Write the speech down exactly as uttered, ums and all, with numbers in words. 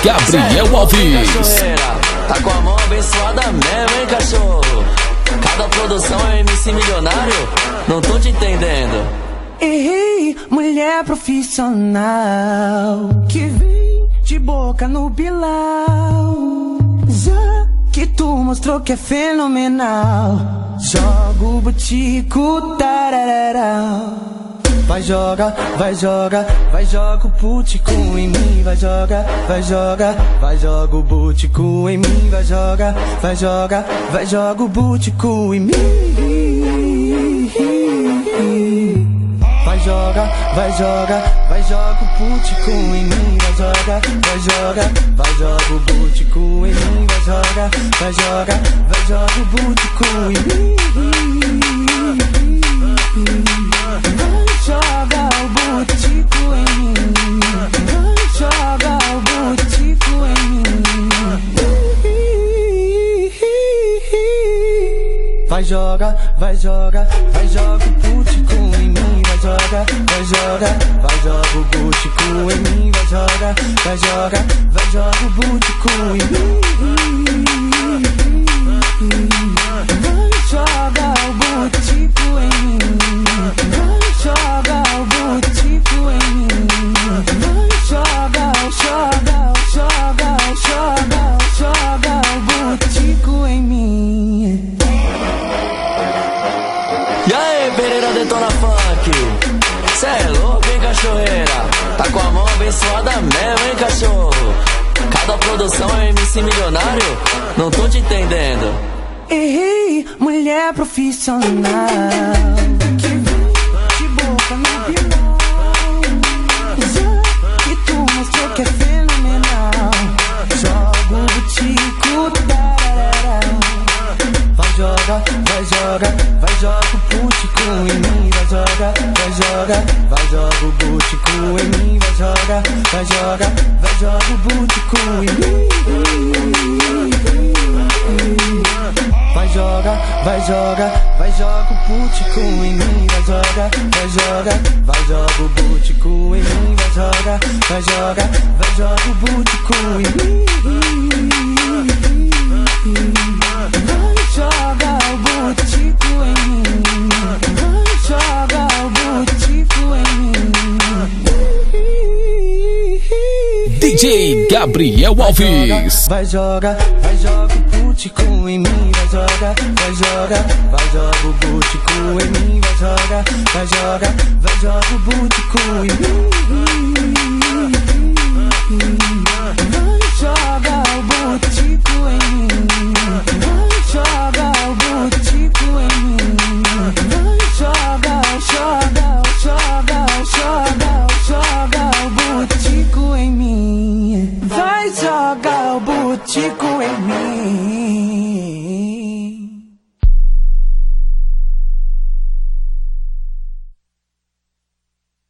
Gabriel Alves. Tá com a mão abençoada mesmo, hein, cachorro? Cada produção é M C milionário? Não tô te entendendo. Ei, mulher profissional que vem de boca no Bilal. Já que tu mostrou que é fenomenal, joga o butico, tarararau. Vai joga, vai joga, vai joga o butico em mim. Vai joga, vai joga, vai joga o butico em mim. Vai joga, vai joga, vai joga o butico em mim. Vai joga, vai joga, vai joga o butico em mim. Vai joga, vai joga, vai joga o butico em mim. Vai joga, vai joga, vai joga o butico em mim. Joga o butico em mim. Joga o butico em mim. Vai joga, vai joga, vai joga o butico em mim. Vai joga, vai joga, vai joga o butico em mim. Vai joga, vai joga, vai joga o butico em mim. Vai joga o butico em mim. Joga o butico em mim. Joga, joga, joga, joga, joga o butico em mim. E aí, Pereira Detona Funk? Cê é louco, hein, cachorreira? Tá com a mão abençoada mesmo, hein, cachorro? Cada produção é M C milionário? Não tô te entendendo. Ei, mulher profissional que vem de boca no Bilal. Já que tu mostrou que é fenomenal, joga o butico, tarararau. Vai joga, vai joga, vai joga o butico em mim. Vai joga, vai joga, vai joga o butico em mim. Vai joga, vai joga, vai joga o butico em mim. Vai joga, vai joga, vai joga o butico em mim. Vai joga, vai joga, vai joga o butico em mim. Vai joga, vai joga, vai joga o butico em mim. Vai joga o butico em mim. Vai joga o butico em mim. D J Gabriel Alves. Vai joga, vai joga o butico em mim. Vai joga, vai joga, vai joga o butico em mim. Vai joga, vai joga, vai joga o butico em mim. Vai joga o butico em mim. Vai joga o butico em mim. Vai joga, joga, joga, joga, joga o butico em mim. Vai jogar o butico em mim.